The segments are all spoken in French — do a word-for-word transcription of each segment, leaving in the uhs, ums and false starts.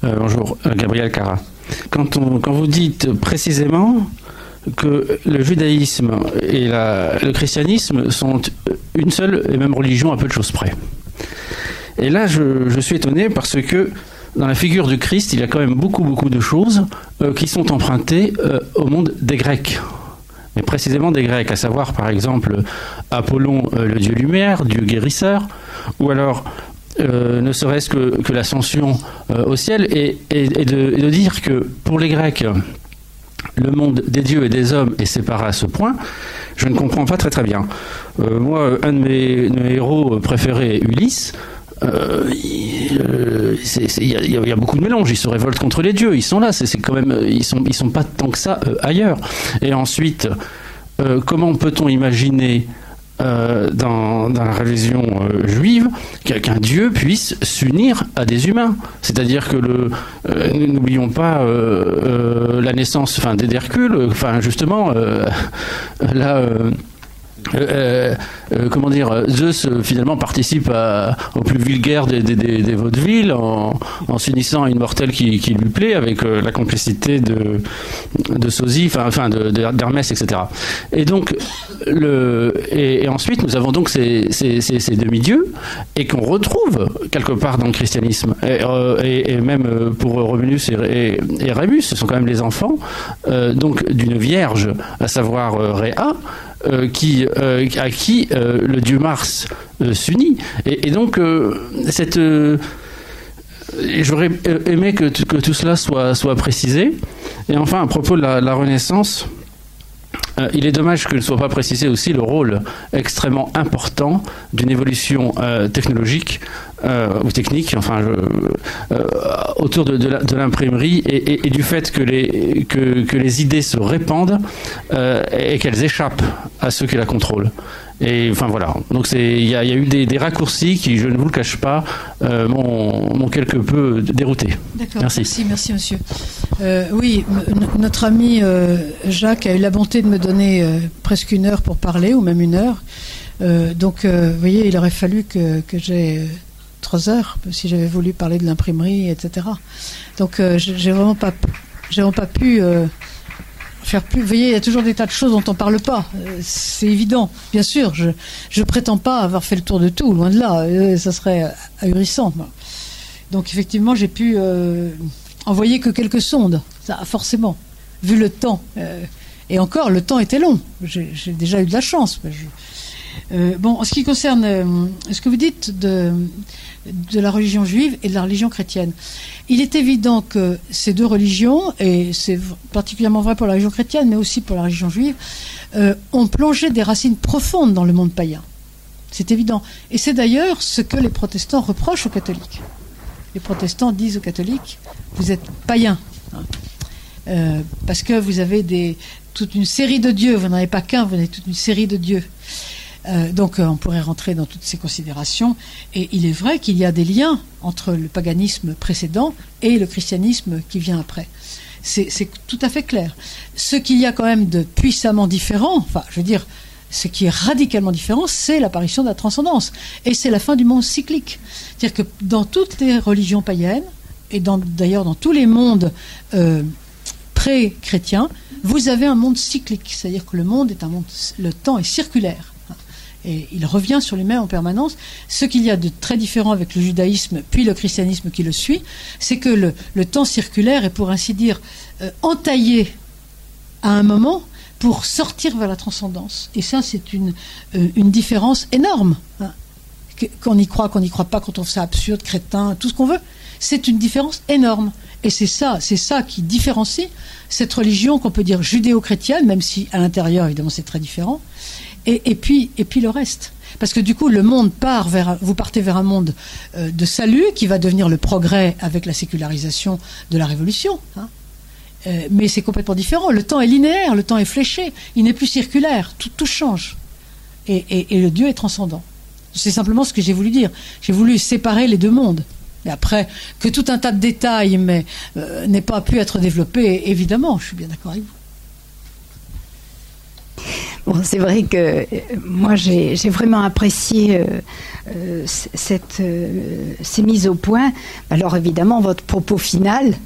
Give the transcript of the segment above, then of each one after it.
Euh, bonjour, Gabriel Cara. Quand, on, quand vous dites précisément que le judaïsme et la, le christianisme sont une seule et même religion à peu de choses près. Et là, je, je suis étonné parce que dans la figure du Christ, il y a quand même beaucoup, beaucoup de choses euh, qui sont empruntées euh, au monde des Grecs. Mais précisément des Grecs, à savoir par exemple Apollon, euh, le dieu lumière, dieu guérisseur, ou alors euh, ne serait-ce que, que l'ascension euh, au ciel, et, et, et, de, et de dire que pour les Grecs, le monde des dieux et des hommes est séparé à ce point, je ne comprends pas très très bien. Euh, moi, un de mes, de mes héros préférés, Ulysse, Euh, il, euh, c'est, c'est, il, y a, il y a beaucoup de mélanges. Ils se révoltent contre les dieux. Ils sont là. C'est, c'est quand même. Ils sont. Ils sont pas tant que ça euh, ailleurs. Et ensuite, euh, comment peut-on imaginer euh, dans, dans la religion euh, juive qu'un dieu puisse s'unir à des humains? C'est-à-dire que le. Euh, n'oublions pas euh, euh, la naissance, enfin, d'Hercule. Enfin, justement, euh, là. Euh, Euh, euh, comment dire, Zeus euh, finalement participe à, au plus vulgaire des, des, des, des vaudevilles en, en s'unissant à une mortelle qui, qui lui plaît avec euh, la complicité de, de Sosie, enfin, enfin de, de, d'Hermès, et cetera. Et donc, le, et, et ensuite nous avons donc ces, ces, ces, ces demi-dieux et qu'on retrouve quelque part dans le christianisme. Et, euh, et, et même pour Romulus et, et, et Rémus, ce sont quand même les enfants euh, donc d'une vierge, à savoir euh, Rhéa. Euh, qui, euh, à qui euh, le dieu Mars euh, s'unit. Et, et donc, euh, cette, euh, j'aurais aimé que, que tout cela soit, soit précisé. Et enfin, à propos de la, la Renaissance, euh, il est dommage que ne soit pas précisé aussi le rôle extrêmement important d'une évolution euh, technologique euh, ou technique, enfin, je, euh, autour de, de, la, de l'imprimerie et, et, et du fait que les, que, que les idées se répandent euh, et qu'elles échappent à ceux qui la contrôlent. Et enfin voilà, donc il y, y a eu des, des raccourcis qui, je ne vous le cache pas, euh, m'ont, m'ont quelque peu dérouté. D'accord, merci. Merci, merci monsieur. Euh, oui, m- notre ami euh, Jacques a eu la bonté de me donner euh, presque une heure pour parler, ou même une heure. Euh, donc, euh, vous voyez, il aurait fallu que, que j'ai euh, trois heures, si j'avais voulu parler de l'imprimerie, et cetera. Donc, euh, j'ai vraiment pas, j'ai vraiment pas pu... Euh, faire plus. Vous voyez, il y a toujours des tas de choses dont on ne parle pas. Euh, c'est évident. Bien sûr, je ne prétends pas avoir fait le tour de tout, loin de là. Euh, ça serait ahurissant. Donc, effectivement, j'ai pu euh, envoyer que quelques sondes. Ça, forcément, vu le temps. Euh, et encore, le temps était long. J'ai, j'ai déjà eu de la chance. Je, euh, bon, en ce qui concerne euh, ce que vous dites de, de la religion juive et de la religion chrétienne, il est évident que ces deux religions, et c'est particulièrement vrai pour la religion chrétienne, mais aussi pour la religion juive, euh, ont plongé des racines profondes dans le monde païen. C'est évident. Et c'est d'ailleurs ce que les protestants reprochent aux catholiques. Les protestants disent aux catholiques, vous êtes païens. Hein. Euh, parce que vous avez des, toute une série de dieux, vous n'en avez pas qu'un, vous avez toute une série de dieux. Euh, donc euh, on pourrait rentrer dans toutes ces considérations, et il est vrai qu'il y a des liens entre le paganisme précédent et le christianisme qui vient après. C'est, c'est tout à fait clair. Ce qu'il y a quand même de puissamment différent, enfin je veux dire, ce qui est radicalement différent, c'est l'apparition de la transcendance, et c'est la fin du monde cyclique. C'est-à-dire que dans toutes les religions païennes, et dans, d'ailleurs dans tous les mondes euh, pré-chrétiens, vous avez un monde cyclique, c'est-à-dire que le monde est un monde, le temps est circulaire. Et il revient sur lui-même en permanence. Ce qu'il y a de très différent avec le judaïsme, puis le christianisme qui le suit, c'est que le, le temps circulaire est, pour ainsi dire, euh, entaillé à un moment pour sortir vers la transcendance. Et ça, c'est une, euh, une différence énorme. Hein. Qu'on y croit, qu'on n'y croit pas, qu'on trouve ça absurde, crétin, tout ce qu'on veut, c'est une différence énorme. Et c'est ça, c'est ça qui différencie cette religion qu'on peut dire judéo-chrétienne, même si à l'intérieur, évidemment, c'est très différent. Et, et, puis, et puis le reste. Parce que du coup, le monde part vers, vous partez vers un monde euh, de salut qui va devenir le progrès avec la sécularisation de la Révolution. Hein. Euh, mais c'est complètement différent. Le temps est linéaire, le temps est fléché, il n'est plus circulaire, tout, tout change. Et, et, et le Dieu est transcendant. C'est simplement ce que j'ai voulu dire. J'ai voulu séparer les deux mondes. Mais après, que tout un tas de détails mais, euh, n'ait pas pu être développé, évidemment, je suis bien d'accord avec vous. Bon, c'est vrai que euh, moi j'ai, j'ai vraiment apprécié euh, euh, cette, euh, ces mises au point. Alors évidemment, votre propos final,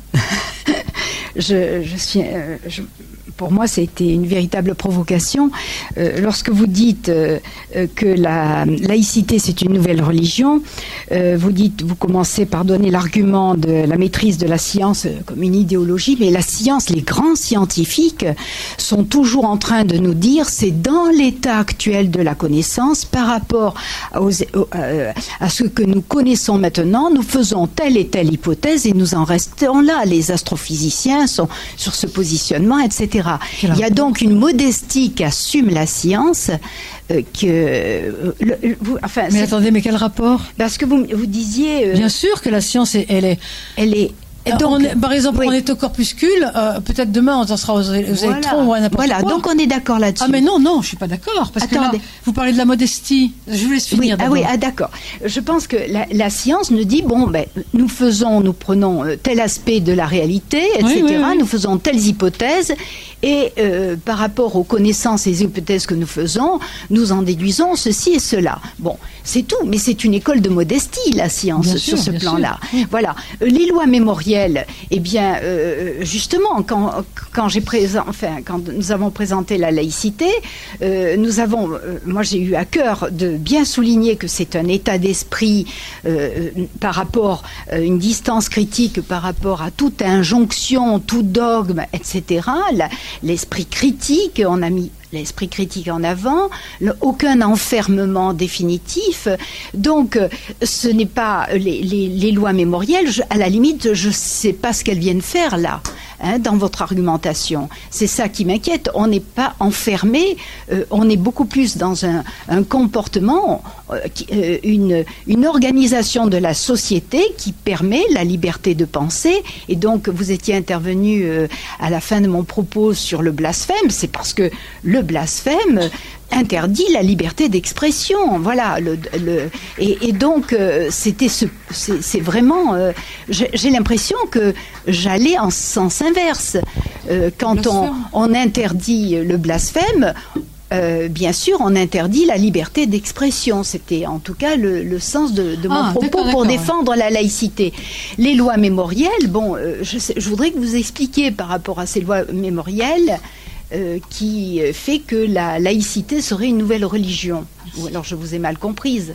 je, je suis, euh, je, pour moi, c'était une véritable provocation. Euh, lorsque vous dites euh, que la laïcité, c'est une nouvelle religion, euh, vous dites, vous commencez par donner l'argument de la maîtrise de la science comme une idéologie, mais la science, les grands scientifiques sont toujours en train de nous dire, c'est dans l'état actuel de la connaissance, par rapport aux, euh, à ce que nous connaissons maintenant, nous faisons telle et telle hypothèse et nous en restons là. Les astrophysiciens sont sur ce positionnement, et cetera. Il y a donc une modestie qu'assume la science. Euh, que, euh, le, vous, enfin, mais attendez, mais quel rapport? Parce que vous, vous disiez... Euh, Bien sûr que la science, elle est... Elle est donc, on est, par exemple, oui. on est au corpuscule, euh, peut-être demain on en sera aux, aux voilà. électrons ou à n'importe voilà. quoi. Donc on est d'accord là-dessus. Ah mais non, non, je suis pas d'accord. Parce Attendez. que là, vous parlez de la modestie. Je vous laisse finir. Oui, ah oui, ah d'accord. Je pense que la, la science nous dit, bon, ben, nous faisons, nous prenons tel aspect de la réalité, et cetera. Oui, oui, oui. Nous faisons telles hypothèses, et euh, par rapport aux connaissances et hypothèses que nous faisons, nous en déduisons ceci et cela. Bon, c'est tout, mais c'est une école de modestie, la science, bien sur sûr, ce plan-là. Oui. Voilà. Les lois mémorielles, eh bien, Euh, justement, quand, quand, j'ai présent, enfin, quand nous avons présenté la laïcité, euh, nous avons, euh, moi j'ai eu à cœur de bien souligner que c'est un état d'esprit euh, par rapport à une distance critique par rapport à toute injonction, tout dogme, et cetera. La, l'esprit critique, on a mis l'esprit critique en avant, le, aucun enfermement définitif. Donc, ce n'est pas les, les, les lois mémorielles. Je, à la limite, je ne sais pas ce qu'elles viennent faire là, hein, dans votre argumentation. C'est ça qui m'inquiète. On n'est pas enfermé. Euh, on est beaucoup plus dans un, un comportement, euh, qui, euh, une, une organisation de la société qui permet la liberté de penser. Et donc, vous étiez intervenu euh, à la fin de mon propos sur le blasphème. C'est parce que le Le blasphème interdit la liberté d'expression, voilà. Le, le, et, et donc, euh, c'était ce, c'est, c'est vraiment. Euh, j'ai, j'ai l'impression que j'allais en sens inverse. Euh, quand on, on interdit le blasphème, euh, bien sûr, on interdit la liberté d'expression. C'était en tout cas le, le sens de, de mon ah, propos d'accord, pour d'accord, défendre ouais. la laïcité. Les lois mémorielles, bon, euh, je, sais, je voudrais que vous expliquiez par rapport à ces lois mémorielles. Euh, qui fait que la laïcité serait une nouvelle religion. Ou alors je vous ai mal comprise.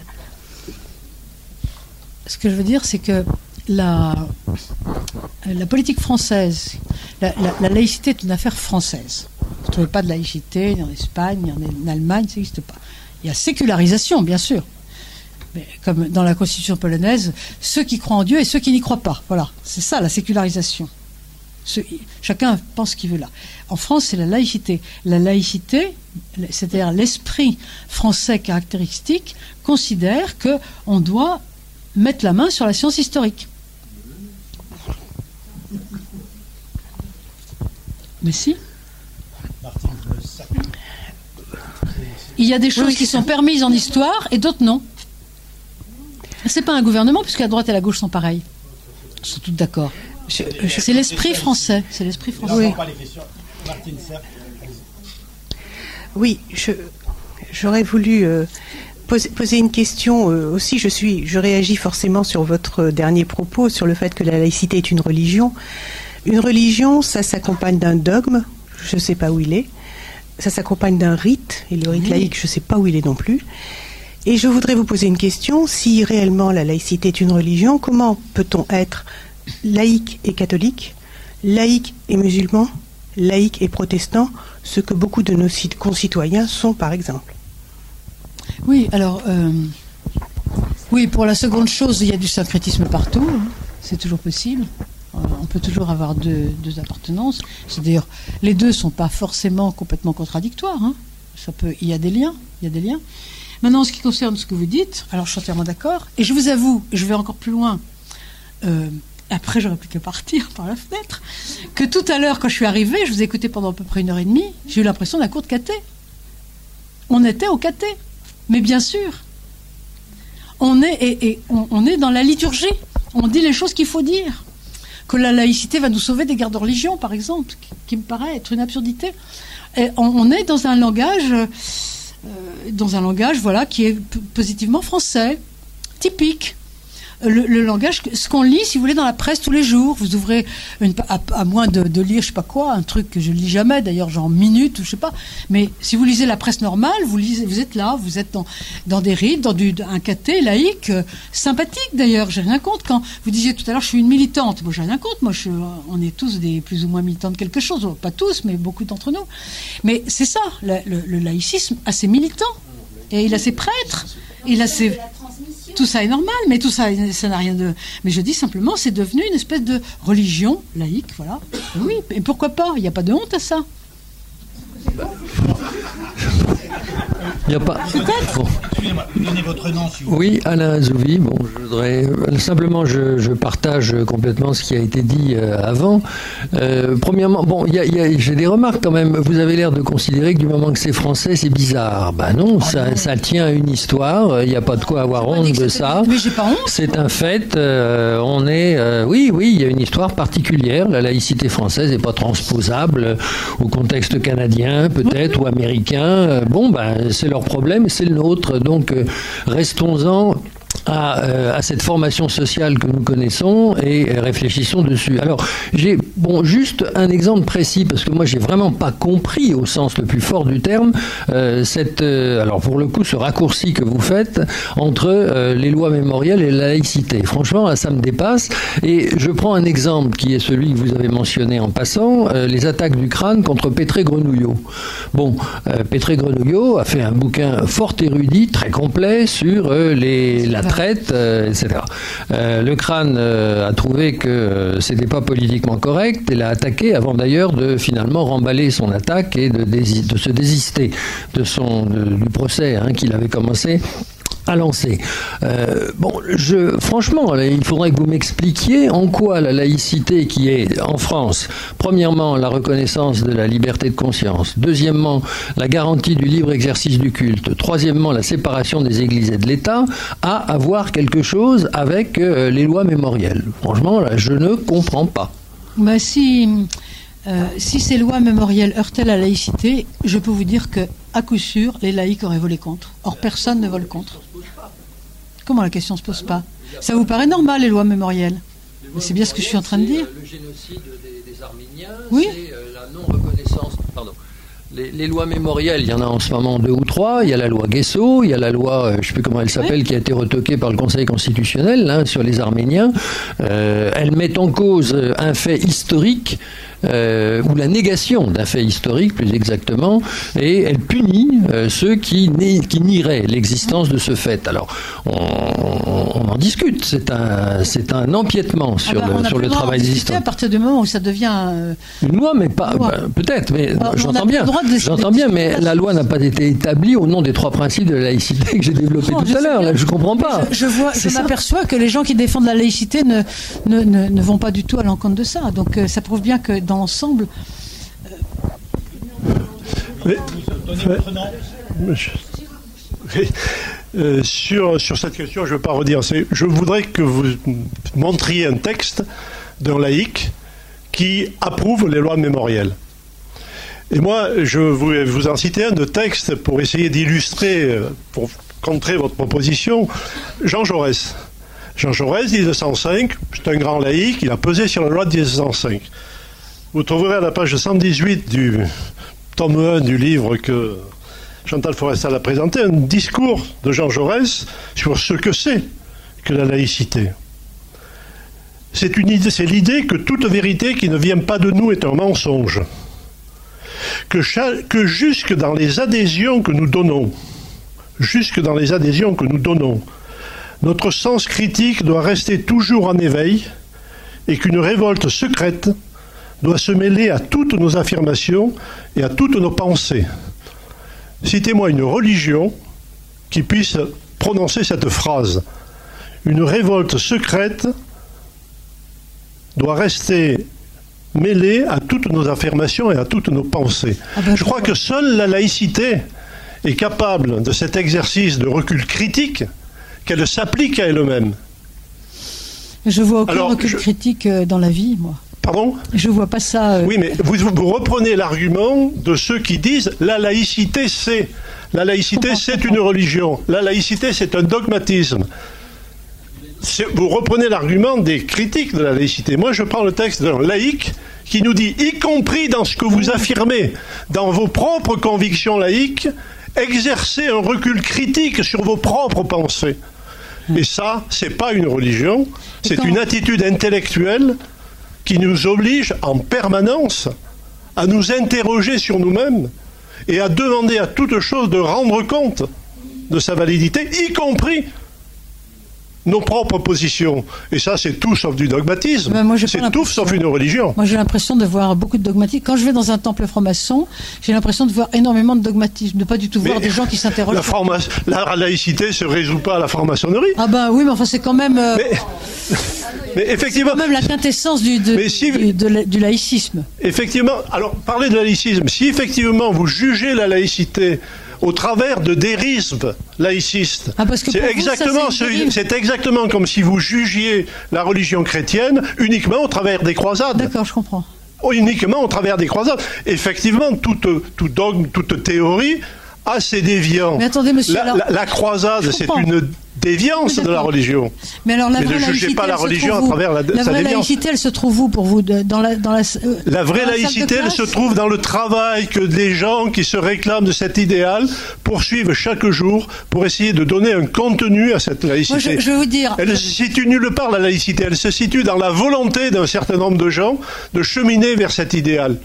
Ce que je veux dire, c'est que la, la politique française, la, la, la laïcité est une affaire française. Vous ne trouvez pas de laïcité ni en Espagne, ni en Allemagne, ça n'existe pas. Il y a sécularisation, bien sûr. Mais comme dans la constitution polonaise, ceux qui croient en Dieu et ceux qui n'y croient pas. Voilà, c'est ça la sécularisation. Ce, chacun pense ce qu'il veut là. En France, c'est la laïcité. La laïcité, c'est-à-dire l'esprit français caractéristique, considère qu'on doit mettre la main sur la science historique. Mais si. Il y a des choses oui, qui sont permises en histoire et d'autres non. C'est pas un gouvernement, puisque la droite et la gauche sont pareilles. Ils sont toutes d'accord. Je, je, c'est l'esprit français. C'est l'esprit français. Oui, oui je, j'aurais voulu euh, poser, poser une question euh, aussi. Je suis, je réagis forcément sur votre dernier propos sur le fait que la laïcité est une religion. Une religion, ça s'accompagne d'un dogme. Je ne sais pas où il est. Ça s'accompagne d'un rite. Et le rite oui. laïque, je ne sais pas où il est non plus. Et je voudrais vous poser une question. Si réellement la laïcité est une religion, comment peut-on être laïque et catholique, laïque et musulman, laïque et protestant, ce que beaucoup de nos concitoyens sont par exemple? Oui, alors, euh, oui, pour la seconde chose, il y a du syncrétisme partout, hein, c'est toujours possible. Euh, on peut toujours avoir deux, deux appartenances. C'est-à-dire, les deux ne sont pas forcément complètement contradictoires. Hein. Ça peut, il y a des liens, il y a des liens. Maintenant, en ce qui concerne ce que vous dites, alors je suis entièrement d'accord, et je vous avoue, je vais encore plus loin, euh, après j'aurais plus qu'à partir par la fenêtre, que tout à l'heure, quand je suis arrivée, je vous ai écouté pendant à peu près une heure et demie, j'ai eu l'impression d'un cours de caté. On était au caté, mais bien sûr. On est, et, et on, on est dans la liturgie, on dit les choses qu'il faut dire. que la laïcité va nous sauver des guerres de religion, par exemple, qui, qui me paraît être une absurdité. Et on, on est dans un langage, euh, dans un langage, voilà, qui est p- positivement français, typique. Le, le langage, ce qu'on lit, si vous voulez, dans la presse tous les jours. Vous ouvrez, une, à, à moins de, de lire, je sais pas quoi, un truc que je lis jamais, d'ailleurs, genre minute ou je sais pas. Mais si vous lisez la presse normale, vous lisez, vous êtes là, vous êtes dans, dans des rites, dans du, un caté laïque, euh, sympathique d'ailleurs. J'ai rien contre. Quand vous disiez tout à l'heure, je suis une militante. Moi, j'ai rien contre. Moi, je, on est tous des plus ou moins militants de quelque chose. Pas tous, mais beaucoup d'entre nous. Mais c'est ça, le, le, le laïcisme a ses militants et il a ses prêtres, il a ses. Tout ça est normal, mais tout ça, ça n'a rien de... Mais je dis simplement, c'est devenu une espèce de religion laïque, voilà. Oui, et pourquoi pas? Il n'y a pas de honte à ça. Il n'y a pas... Peut-être. Bon. Excusez-moi, donnez votre nom si vous Oui, Alain Azouvi. Bon, je voudrais simplement, je, je partage complètement ce qui a été dit euh, avant. Euh, premièrement, bon, y a, y a, j'ai des remarques quand même. Vous avez l'air de considérer que du moment que c'est français, c'est bizarre. Ben non, ah ça, non. ça tient à une histoire. Il n'y a pas de quoi avoir honte de ça. Mais j'ai pas honte. C'est un fait. Euh, on est, euh, oui, oui, il y a une histoire particulière. La laïcité française n'est pas transposable au contexte canadien, peut-être, oui. ou américain. Bon, ben, c'est leur problème, c'est le nôtre. Donc, euh, restons-en à, euh, à cette formation sociale que nous connaissons et euh, réfléchissons dessus. Alors, j'ai bon, juste un exemple précis, parce que moi, j'ai vraiment pas compris, au sens le plus fort du terme, euh, cette, euh, alors pour le coup, ce raccourci que vous faites entre euh, les lois mémorielles et la laïcité. Franchement, là, ça me dépasse. Et je prends un exemple qui est celui que vous avez mentionné en passant, euh, les attaques du crâne contre Pétré-Grenouillot. Bon, euh, Pétré-Grenouillot a fait un bouquin fort érudit, très complet, sur euh, les, la traite, euh, et cetera. Euh, le crâne euh, a trouvé que euh, c'était pas politiquement correct et l'a attaqué avant d'ailleurs de finalement remballer son attaque et de, dési- de se désister de son, de, du procès hein, qu'il avait commencé à lancer. Euh, bon, je, franchement, il faudrait que vous m'expliquiez en quoi la laïcité qui est en France, premièrement, la reconnaissance de la liberté de conscience, deuxièmement, la garantie du libre exercice du culte, troisièmement, la séparation des églises et de l'État, a à voir quelque chose avec euh, les lois mémorielles. Franchement, là, je ne comprends pas. Bah, si, euh, si ces lois mémorielles heurtaient la laïcité, je peux vous dire que, à coup sûr, les laïcs auraient volé contre. Or, personne ne vole contre. Comment la question ne se pose pas? Ça vous paraît normal, les lois mémorielles? Mais c'est bien ce que je suis en train de dire. Le génocide des, des Arméniens, oui. c'est euh, la non-reconnaissance... Pardon. Les, les lois mémorielles, il y en a en ce moment deux ou trois. Il y a la loi Guesso, il y a la loi, euh, je ne sais plus comment elle s'appelle, oui. qui a été retoquée par le Conseil constitutionnel hein, sur les Arméniens. Euh, elle met en cause un fait historique, euh, ou la négation d'un fait historique, plus exactement, et elle punit euh, ceux qui, ni, qui nieraient l'existence de ce fait. Alors, on, on en discute. C'est un, c'est un empiètement sur ah ben, le, sur le travail existant. À partir du moment où ça devient... Euh, une loi, mais pas... Bah, peut-être, mais alors, j'entends bien. J'entends bien, mais la loi n'a pas été établie au nom des trois principes de la laïcité que j'ai développés tout à l'heure. Là, je comprends pas. Je, je, vois, je m'aperçois que les gens qui défendent la laïcité ne, ne, ne, ne vont pas du tout à l'encontre de ça. Donc, euh, ça prouve bien que dans l'ensemble... Euh... Mais, mais, euh, sur, sur cette question, je ne veux pas redire. C'est, je voudrais que vous montriez un texte d'un laïc qui approuve les lois mémorielles. Et moi, je vais vous en citer un de texte pour essayer d'illustrer, pour contrer votre proposition. Jean Jaurès. Jean Jaurès, dix-neuf cent cinq, c'est un grand laïc, il a pesé sur la loi de dix-neuf cent cinq. Vous trouverez à la page cent dix-huit du tome un du livre que Chantal Forestal a présenté, un discours de Jean Jaurès sur ce que c'est que la laïcité. C'est, une idée, c'est l'idée que toute vérité qui ne vient pas de nous est un mensonge. Que, chaque, que jusque dans les adhésions que nous donnons, jusque dans les adhésions que nous donnons, notre sens critique doit rester toujours en éveil et qu'une révolte secrète doit se mêler à toutes nos affirmations et à toutes nos pensées. Citez-moi une religion qui puisse prononcer cette phrase. Une révolte secrète doit rester mêlée à toutes nos affirmations et à toutes nos pensées. Ah ben, je crois que seule la laïcité est capable de cet exercice de recul critique, qu'elle s'applique à elle-même. Je vois aucun Alors, recul je... critique dans la vie, moi. Pardon ? Je vois pas ça. Euh... Oui, mais vous, vous reprenez l'argument de ceux qui disent la laïcité, c'est. La laïcité, c'est une religion. La laïcité, c'est un dogmatisme. Vous reprenez l'argument des critiques de la laïcité. Moi, je prends le texte d'un laïc qui nous dit, y compris dans ce que vous affirmez, dans vos propres convictions laïques, exercez un recul critique sur vos propres pensées. Et ça, c'est pas une religion, c'est une attitude intellectuelle qui nous oblige en permanence à nous interroger sur nous-mêmes et à demander à toute chose de rendre compte de sa validité, y compris nos propres positions. Et ça, c'est tout sauf du dogmatisme. Ben c'est tout sauf une religion. Moi, j'ai l'impression de voir beaucoup de dogmatisme. Quand je vais dans un temple franc-maçon, j'ai l'impression de voir énormément de dogmatisme, de pas du tout voir mais des gens qui s'interrogent. La, la laïcité se résout pas à la franc-maçonnerie. Ah ben oui, mais enfin, c'est quand même... Euh... Mais... Mais effectivement, c'est quand même la quintessence du, de, si, du, de, du laïcisme. Effectivement, alors parlez de laïcisme. Si effectivement vous jugez la laïcité au travers de dérives laïcistes, ah, c'est exactement, c'est exactement comme si vous jugiez la religion chrétienne uniquement au travers des croisades. D'accord, je comprends. Uniquement au travers des croisades. Effectivement, toute, tout dogme, toute théorie a ses déviants. Mais attendez, monsieur. La, alors, la, la croisade, c'est une déviance de la religion. Mais alors la Mais vraie ne jugez pas la religion à travers la, la sa vraie déviance. laïcité, elle se trouve où pour vous dans la, dans la, euh, la vraie dans la laïcité, elle se trouve dans le travail que des gens qui se réclament de cet idéal poursuivent chaque jour pour essayer de donner un contenu à cette laïcité. Moi, je, je vais vous dire. Elle ne se situe nulle part, la laïcité. Elle se situe dans la volonté d'un certain nombre de gens de cheminer vers cet idéal.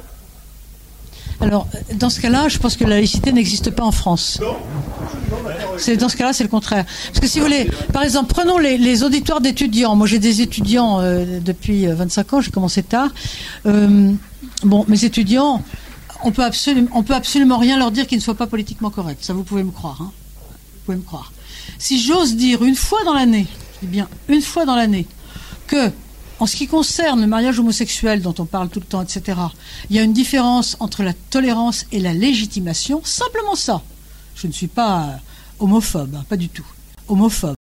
Alors, dans ce cas-là, je pense que la laïcité n'existe pas en France. Non. C'est, dans ce cas-là, c'est le contraire. Parce que si vous voulez, par exemple, prenons les, les auditoires d'étudiants. Moi, j'ai des étudiants euh, depuis vingt-cinq ans, j'ai commencé tard. Euh, bon, mes étudiants, on peut absolument, on peut absolument rien leur dire qui ne soit pas politiquement correct. Ça, vous pouvez me croire. Hein. Vous pouvez me croire. Si j'ose dire une fois dans l'année, je dis bien une fois dans l'année, que en ce qui concerne le mariage homosexuel dont on parle tout le temps, et cetera, il y a une différence entre la tolérance et la légitimation. Simplement ça. Je ne suis pas homophobe, hein, pas du tout. Homophobe.